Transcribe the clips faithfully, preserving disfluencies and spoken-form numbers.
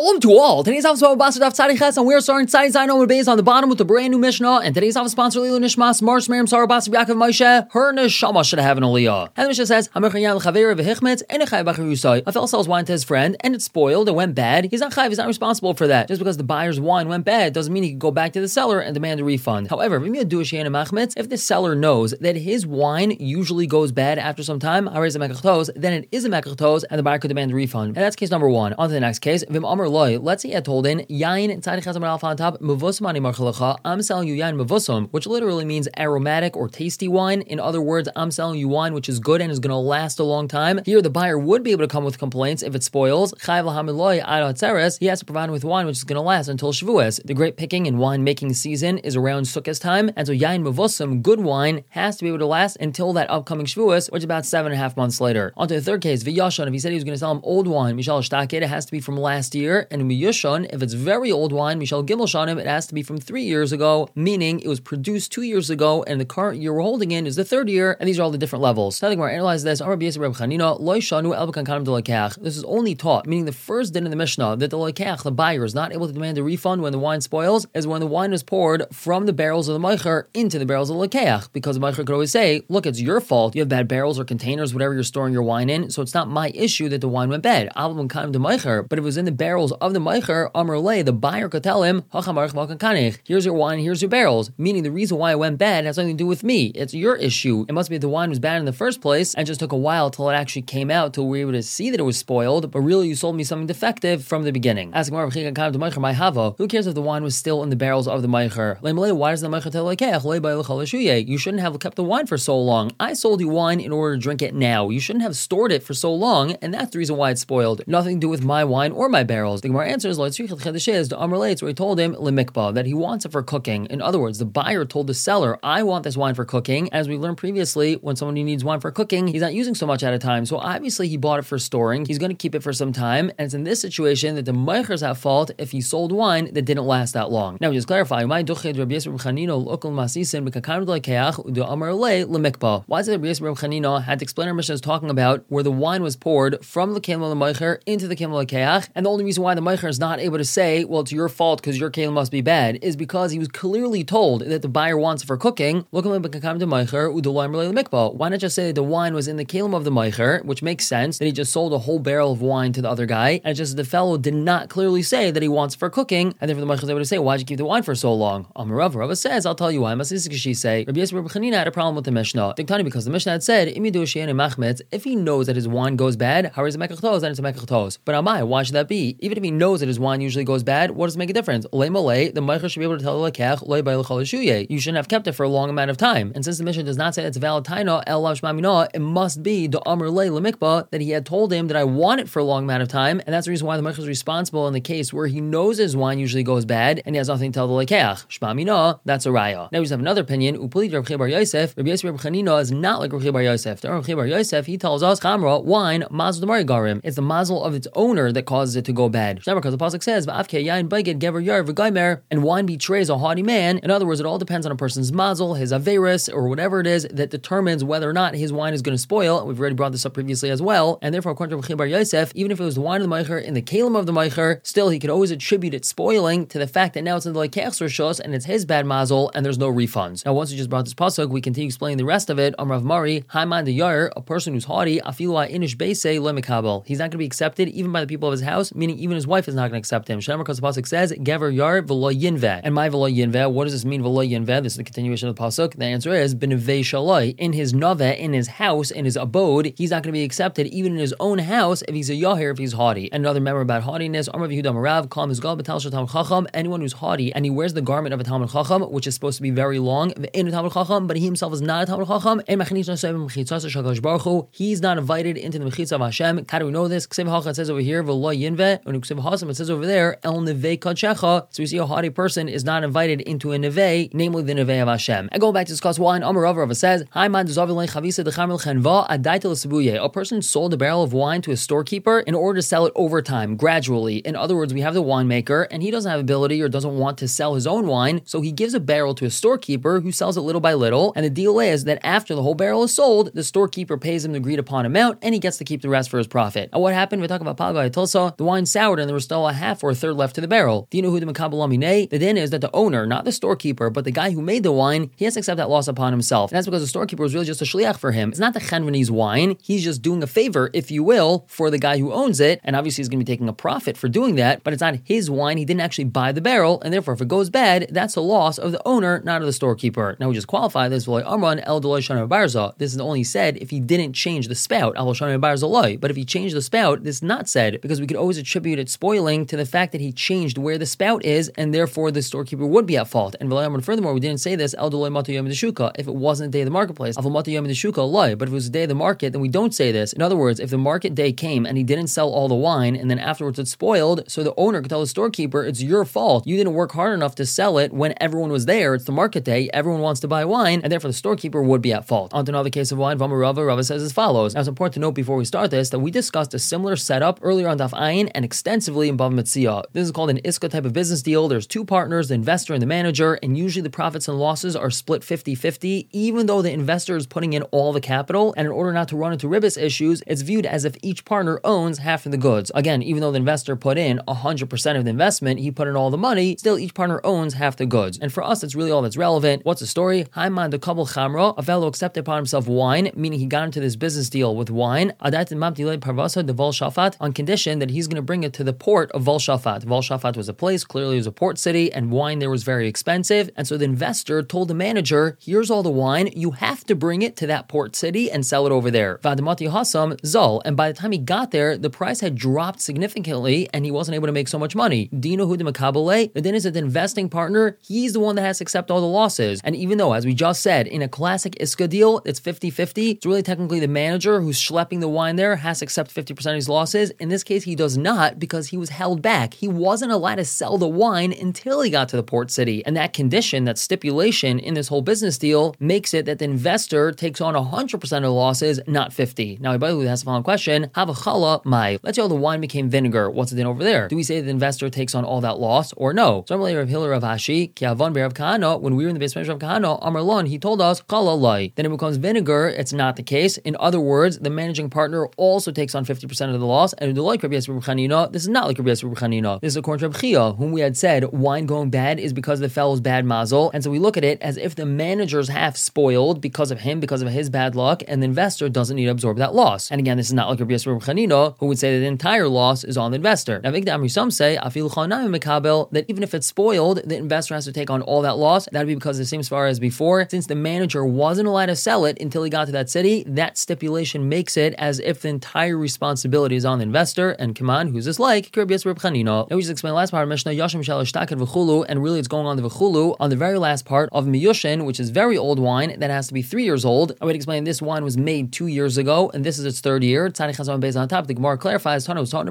Shalom to all. Today's episode of Daf Tzadiches, and we are starting Tzadi Zayin Amud Beis on the bottom with the brand new Mishnah. And today's episode sponsor Lilu Nishmas Mars Miriam Sarah Bas Yaakov Moshe. Her neshama should have an aliyah. And the Mishnah says, "Hamir Yan l'chaver v'hichmetz and echay b'achar yusay." A fellow sells wine to his friend, and it spoiled. It went bad. He's not chayiv. He's not responsible for that. Just because the buyer's wine went bad doesn't mean he can go back to the seller and demand a refund. However, if the seller knows that his wine usually goes bad after some time, then it is a mekach, and the buyer could demand a refund. And that's case number one. On to the next case. Vim Amar Loi. Let's say he had told in Yain Tzadi Chazam Alpha on top Mevusam Ani Marchalacha. I'm selling you Yain Mevusam, which literally means aromatic or tasty wine. In other words, I'm selling you wine which is good and is going to last a long time. Here, the buyer would be able to come with complaints if it spoils. Chayv Lahamid Loi Ada Hatzeres. He has to provide him with wine which is going to last until Shavuos. The grape picking and wine making season is around Sukkot time, and so Yain Mevusam, good wine, has to be able to last until that upcoming Shavuos, which is about seven and a half months later. On to the third case. V'yashan. If he said he was going to sell him old wine, Mishal Shtaket, it has to be from last year, and Miyushon, if it's very old wine, Mishal Gimel Shanim, it has to be from three years ago, meaning it was produced two years ago, and the current year we're holding in is the third year, and these are all the different levels. So I think we're analyze this. This is only taught, meaning the first din in the Mishnah, that the loikach, the buyer, is not able to demand a refund when the wine spoils, is when the wine is poured from the barrels of the meicher into the barrels of the loikach, because the meicher could always say, look, it's your fault, you have bad barrels or containers, whatever you're storing your wine in, so it's not my issue that the wine went bad. But if it was in the barrels of the meicher, Amar Le, the buyer could tell him, here's your wine, here's your barrels, meaning the reason why it went bad has nothing to do with me. It's your issue. It must be the wine was bad in the first place and just took a while till it actually came out till we were able to see that it was spoiled, but really you sold me something defective from the beginning. Ask who cares if the wine was still in the barrels of the meicher? Why does the meicher tell you shouldn't have kept the wine for so long? I sold you wine in order to drink it now. You shouldn't have stored it for so long, and that's the reason why it's spoiled. Nothing to do with my wine or my barrels. The Gemara answers, the Amar Leitz, where he told him lemikba, that he wants it for cooking. In other words, the buyer told the seller, I want this wine for cooking. As we learned previously, when somebody needs wine for cooking, he's not using so much at a time. So obviously he bought it for storing. He's going to keep it for some time. And it's in this situation that the meicher's at fault if he sold wine that didn't last that long. Now we just clarify, why is it that Rabbi Yisrael Chanina had to explain our Mishnah is talking about where the wine was poured from the kelim of the meicher into the kelim of the keach, and the only reason why the meicher is not able to say, well, it's your fault because your kelim must be bad, is because he was clearly told that the buyer wants it for cooking. Why not just say that the wine was in the kelim of the meicher, which makes sense, that he just sold a whole barrel of wine to the other guy, and it's just the fellow did not clearly say that he wants it for cooking, and therefore the meicher is able to say, why'd you keep the wine for so long? Amar Rava says, I'll tell you why. She say, Rabbi Yisrael Chanina had a problem with the Mishnah. Diktani, because the Mishnah had said, if he knows that his wine goes bad, how is it mekach tos? Then it's a mekach tos. But amai, why should that be? Even if he knows that his wine usually goes bad, what does it make a difference? The meicher should be able to tell the lekech, you shouldn't have kept it for a long amount of time. And since the Mishnah does not say it's a valid taina, el lav shma mina, it must be the amar le lemikba, that he had told him that I want it for a long amount of time, and that's the reason why the meicher is responsible in the case where he knows his wine usually goes bad and he has nothing to tell the lekech. Shma mina, that's a raya. Now we just have another opinion. Upuli Rav Chiya bar Yosef, Rabbi Yisrael Chanina is not like Rav Chiya bar Yosef. The Rav Chiya bar Yosef, he tells us, chamra, wine, mazel demari garim. It's the mazel of its owner that causes it to go bad. Because the pasuk says, "Va'afke yain baiged gever yar v'gaimer," and wine betrays a haughty man. In other words, it all depends on a person's mazel, his averis, or whatever it is that determines whether or not his wine is going to spoil. We've already brought this up previously as well, and therefore, according to Rav Chiya bar Yosef, even if it was the wine of the meicher in the kelim of the meicher, still he could always attribute its spoiling to the fact that now it's in the lekech's rishos and it's his bad mazel, and there's no refunds. Now, once we just brought this pasuk, we continue explaining the rest of it. Amrav Mari, Haiman the Yar, a person who's haughty, Afilua inish beise lemikabel. He's not going to be accepted even by the people of his house, meaning even his wife is not going to accept him. Shemar, because the pasuk says, Gever Yar v'lo yinveh. And my v'lo yinveh, what does this mean, v'lo yinveh? This is the continuation of the pasuk. The answer is, B'nevei shalai. In his naveh, in his house, in his abode, he's not going to be accepted even in his own house if he's a yahir, if he's haughty. And another member about haughtiness, Amrav Yehuda Marav, Kalam is gal b'tal shel Talmid Chacham. Anyone who's haughty and he wears the garment of a Talmid Chacham, which is supposed to be very long, in a Talmid Chacham, but he himself is not a Talmid Chacham, he's not invited into the Mechitza of Hashem. How do we know this? Ksiv Hacha, it says over here, V'lo Yinveh, and Ksiv Hasam, it says over there, El Nevei Kadshecha. So we see a haughty person is not invited into a Nevei, namely the Nevei of Hashem. And going back to discuss wine, Amar Rav Rava says, a person sold a barrel of wine to a storekeeper in order to sell it over time, gradually. In other words, we have the winemaker, and he doesn't have ability or doesn't want to sell his own wine, so he gives a barrel to a storekeeper who sells it little by little, and the deal is that after the whole barrel is sold, the storekeeper pays him the agreed upon amount, and he gets to keep the rest for his profit. And what happened? We talk about Palga Tulsa. The wine soured out and there was still a half or a third left to the barrel. The din is that the owner, not the storekeeper, but the guy who made the wine, he has to accept that loss upon himself. And that's because the storekeeper was really just a shliach for him. It's not the Chenveni's wine. He's just doing a favor, if you will, for the guy who owns it. And obviously he's going to be taking a profit for doing that, but it's not his wine. He didn't actually buy the barrel. And therefore, if it goes bad, that's a loss of the owner, not of the storekeeper. Now we just qualify this. This is only said if he didn't change the spout. But if he changed the spout, this is not said because we could always attribute it spoiling to the fact that he changed where the spout is, and therefore the storekeeper would be at fault. And furthermore, we didn't say this if it wasn't a day of the marketplace. But if it was a day of the market, then we don't say this. In other words, if the market day came and he didn't sell all the wine, and then afterwards it's spoiled, so the owner could tell the storekeeper, it's your fault. You didn't work hard enough to sell it when everyone was there. It's the market day. Everyone wants to buy wine, and therefore the storekeeper would be at fault. On to another case of wine. Rava Rava says as follows. Now it's important to note before we start this that we discussed a similar setup earlier on Daf Ayin and extensively in Bava Metzia. This is called an Iska type of business deal. There's two partners, the investor and the manager, and usually the profits and losses are split fifty-fifty, even though the investor is putting in all the capital, and in order not to run into ribis issues, it's viewed as if each partner owns half of the goods. Again, even though the investor put in one hundred percent of the investment, he put in all the money, still each partner owns half the goods. And for us, that's really all that's relevant. What's the story? Haiman de Kabul Chamra, a fellow accepted upon himself wine, meaning he got into this business deal with wine, on condition that he's going to bring it to the port of Val Shafat. Val Shafat was a place, clearly it was a port city, and wine there was very expensive. And so the investor told the manager, here's all the wine, you have to bring it to that port city and sell it over there. Vadamati Hasam Zal, and by the time he got there, the price had dropped significantly and he wasn't able to make so much money. Dino Huda Makabale, the din is that the investing partner, he's the one that has to accept all the losses. And even though, as we just said, in a classic Iska deal, it's fifty-fifty, it's really technically the manager who's schlepping the wine there has to accept fifty percent of his losses. In this case, he does not because he was held back. He wasn't allowed to sell the wine until he got to the port city. And that condition, that stipulation in this whole business deal makes it that the investor takes on one hundred percent of the losses, not fifty. Now, everybody has the following question. Havachala mai. Let's say all the wine became vinegar. What's it then over there? Do we say the investor takes on all that loss or no? So I'm later of Hiller of Hashi, Kiavon Be'er of Kahana, when we were in the basement of Kahana, Amarlon, he told us, Kala lai. Then it becomes vinegar. It's not the case. In other words, the managing partner also takes on fifty percent of the loss. And like Rabbi Yisrael Chanina, this is not like Rabbi Yisrael Chanina. This is according to Rabbi Chia, whom we had said wine going bad is because the fellow's bad mazel. And so we look at it as if the manager's half spoiled because of him, because of his bad luck, and the investor doesn't need to absorb that loss. And again, this is not like Rabbi Yisrael Chanina, who would say that the entire loss is on the investor. Now, some say that even if it's spoiled, the investor has to take on all that loss. That'd be because the same as far as before, since the manager wasn't allowed to sell it until he got to that city, that stipulation makes it as if the entire responsibility is on the investor. And come on, who's this like? Now we just explained the last part of Mishnah, Yashim Shalosh Takad V'chulu, and really it's going on the V'chulu on the very last part of Miyushin, which is very old wine that has to be three years old. I would explain this wine was made two years ago, and this is its third year. Tzaddik Chazon based on top. The Gemara clarifies,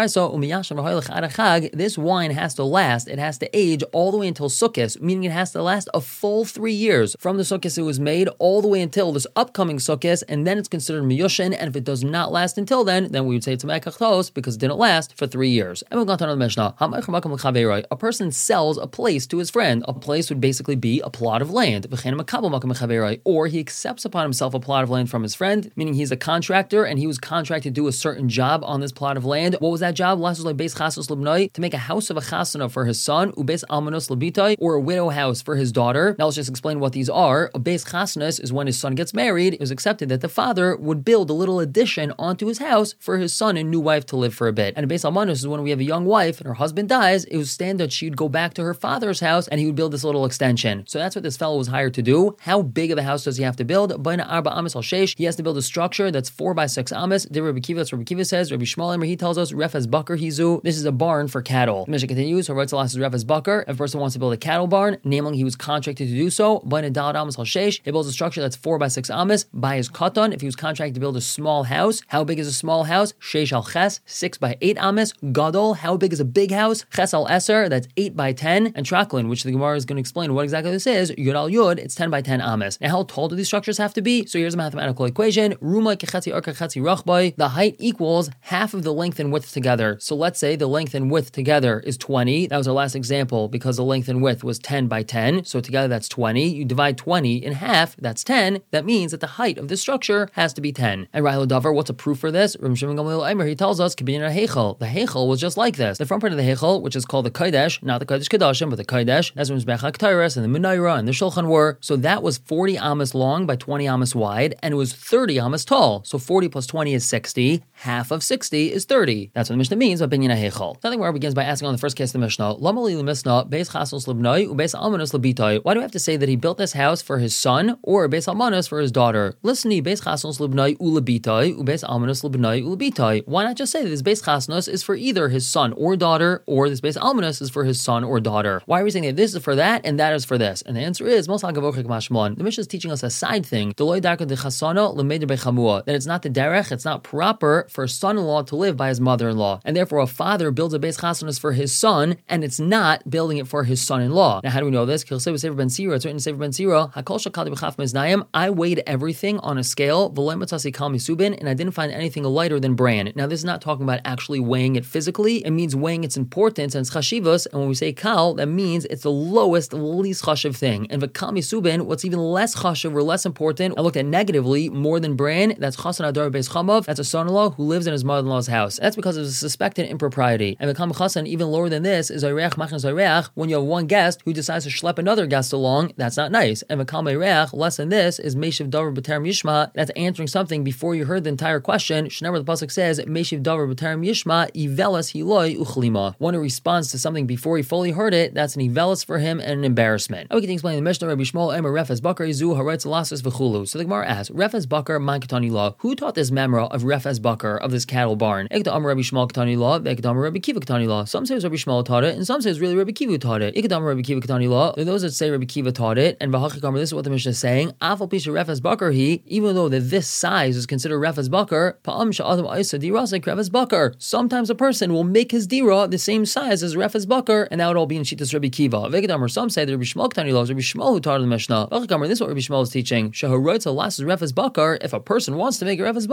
this wine has to last. It has to age all the way until Sukkot, meaning it has to last a full three years from the Sukkot it was made all the way until this upcoming Sukkot, and then it's considered Miyushin. And if it does not last until then, then we would say it's a Mekachtos because it didn't last for three years. And we'll go on to another Mishnah. A person sells a place to his friend. A place would basically be a plot of land. Or he accepts upon himself a plot of land from his friend, meaning he's a contractor and he was contracted to do a certain job on this plot of land. What was that job? To make a house of a chasana for his son, or a widow house for his daughter. Now let's just explain what these are. A beis chasanas is when his son gets married. It was accepted that the father would build a little addition onto his house for his son and new wife to live for a bit. And a beis almanos is when we have a young wife and her husband dies. It was standard she'd go back to her father's house and he would build this little extension. So that's what this fellow was hired to do. How big of a house does he have to build? He has to build a structure that's four by six amas. Rabbi Kiva, Rabbi Kiva says, Rabbi Shmuel, he tells us, Refes Bakar Hizu. This is a barn for cattle. The Mishnah continues, Refes Bakar. If a person wants to build a cattle barn, namely he was contracted to do so, he builds a structure that's four by six amas. By his katan, if he was contracted to build a small house, how big is a small house? Sheish al ches, six by eight amas. Gadol, how big is a big house? Ches al eser, that's eight by ten. And traklin, which the Gemara is going to explain what exactly this is, yud al yud, it's ten by ten amas. Now, how tall do these structures have to be? So here's a mathematical equation. Ruma kechetzi arka chetzi rachbai. The height equals half of the length and width together. So let's say the length and width together is twenty. That was our last example because the length and width was ten by ten. So together that's twenty. You divide twenty in half, that's ten. That means that the height of the structure has to be ten. And Railo Davar, what's a proof for this? He tells us, the heichal Heichel was just like this. The front part of the Heichel, which is called the Kodesh, not the Kodesh Kedoshim, but the Kodesh, that's when Mizbeach HaKtoros and the Menorah and the Shulchan were. So that was forty amos long by twenty amos wide, and it was thirty amos tall. So forty plus twenty is sixty. Half of sixty is thirty. That's what the Mishnah means by Binyan HaHeichel. The Gemara begins by asking on the first case of the Mishnah, Lama li l'mishnah, beis chasnos l'bnai, ubeis almanos l'bitoi. Why do we have to say that he built this house for his son or beis almanos for his daughter? Listen, beis chasnos l'bnai u'l'bitoi, ubeis almanos l'bnai u'l'bitoi. Why not just say that this beis chasnos is for either his son or daughter, or this beis almanos is for his son or daughter? Why are we saying that this is for that and that is for this? And the answer is, the Mishnah is teaching us a side thing, that it's not the derech, it's not proper for a son-in-law to live by his mother-in-law, and therefore a father builds a beis chasnos for his son, and it's not building it for his son-in-law. Now, how do we know this? It's written in Sefer Ben Sira, I weighed everything on a scale, and I didn't find anything lighter than bran. Now, this is not talking about actually weighing it physically. It means weighing its importance and its chashivos, and when we say kal, that means it's the lowest, least chashiv thing. And v'kal misubin, what's even less chashiv or less important, I looked at negatively more than bran, that's chasan adar beis chamav, that's a son-in-law who lives in his mother-in-law's house. That's because of a suspected impropriety. And v'kal chasan, even lower than this, is ayreach machin ayreach, when you have one guest who decides to schlep another guest along, that's not nice. And v'kal ayreach, less than this, is meshiv davar b'terem yishma, that's answering something before you heard the entire question. Shnever, the pasuk says, meshiv davar b'terem yishma, ivelas hiloi uchlima. One who responds to something before he fully heard it, that's an ivelas for him and an embarrassment. Now we can explain the Mishnah, Rabbi Shmuel, Emer, Refes Bakar, Izu, Haretz, Lasus, V'chulu. So the Gemara asks, Refes Bakar, Man Ketani Law. Who taught this memra of Refes Bakar, of this cattle barn? Ekta Amar Rabbi Shmuel Ketani Law, Ekta Amar Rabbi Kiva Ketani Law. Some say it was Rabbi Shmuel taught it, and some say it's really Rabbi Kiva taught it. Ekta Amar Rabbi Kiva Ketani Law. There are those that say Rabbi Kiva taught it, and V'hachik Amar, this is what the Mishnah is saying. Afal Pisha Refes Bakar he, even though that this size is considered Refes Bakar, Pa'am Sha'adam Aisa Dirasek Refes Bakar. Sometimes a person will make his dira the same size as Refes Bakar, and that would all be in Shitas Rabbi Kiva. V'ekta Amar, some say that Rabbi Shmuel Ketani Law is Rabbi Shmuel who taught the Mishnah. This is what Rabbi Shmuel is teaching. If a person wants to make a refes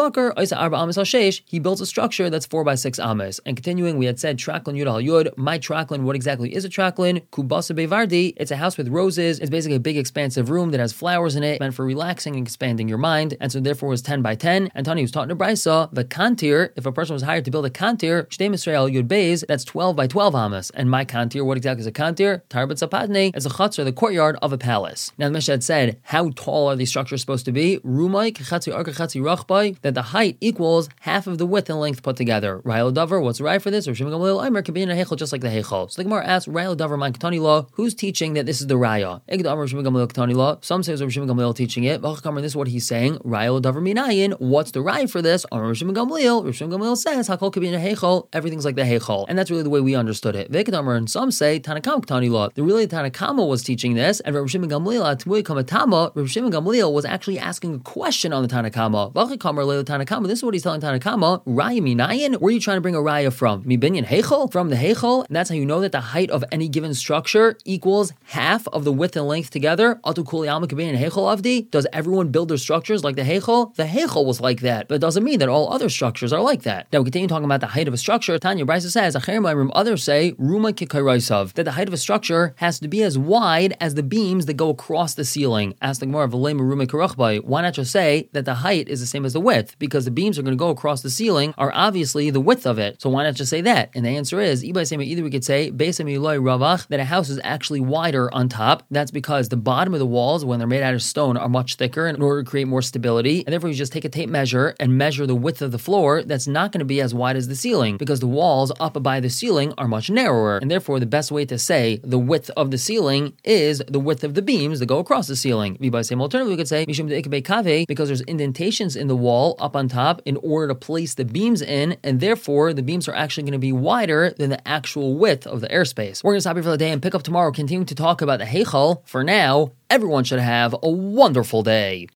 bakar, he builds a structure that's four by six ames. And continuing, we had said traklin yud al yud. My traklin, what exactly is a traklin? Kubasa bevardi. It's a house with roses. It's basically a big expansive room that has flowers in it, meant for relaxing and expanding your mind. And so therefore it was ten by ten. And Tani was taught in a brisa, the kantir, if a person was hired to build a kantir, shtei Israel yud beis, that's twelve by twelve ames. And my kantir, what exactly is a kantir? Tarbat sapadne, it's a chutzner, the courtyard of a palace. Now the Mishnah had said, how tall are these structures supposed to be? Rumai kechatzi arka chatzi rachbai, that the height equals half of the width and length put together. Rayel davar, what's right for this? Or Shimon Gamliel Aimer could be in a heichel just like the heichel. So the Gemara asks, Rayel davar man ketani law, who's teaching that this is the raya? Egd Amar Shimon Gamliel ketani law. Some say it's Shimon Gamliel teaching it. V'chakamer, this is what he's saying. Rayel davar minayin. What's the raya for this? Amar Shimon Gamliel. Shimon Gamliel says hakol could be in a heichel. Everything's like the heichel, and that's really the way we understood it. V'ekd Amar, and some say Tanakam ketani law. The really Tanakama was teaching this, and Rabbi Shimon Gamliel at Tmui Kamatama, Rabbi Shimon Gamliel was actually asking a question on the Tanakama. V'chakamer leil Tanakama. This is what he's telling Tanakama. Raya minayin. Where are you trying to bring a raya from? Mi binyan heichel, from the heichel, and that's how you know that the height of any given structure equals half of the width and length together. Atu kuli alma could be in heichel avdi. Does everyone build their structures like the heichel? The heichel was like that, but it doesn't mean that all other structures are like that. Now we continue talking about the height of a structure. Tanya Brisa says, others say, Ruma kikairaisav, that the height of a structure has to be as wide as the beams that go across the ceiling. Ask the Gemara, why not just say that the height is the same as the width? Because the beams are going to go across the ceiling are obviously the width of it. So why not just say that? And the answer is, either we could say, that a house is actually wider on top. That's because the bottom of the walls, when they're made out of stone, are much thicker in order to create more stability. And therefore you just take a tape measure and measure the width of the floor. That's not going to be as wide as the ceiling, because the walls up by the ceiling are much narrower. And therefore the best way to say the width of the ceiling is the width of the beams that go across the ceiling. By the same alternative, we could say, because there's indentations in the wall up on top in order to place the beams in, and therefore the beams are actually going to be wider than the actual width of the airspace. We're going to stop here for the day and pick up tomorrow, continuing to talk about the heichal. For now, everyone should have a wonderful day.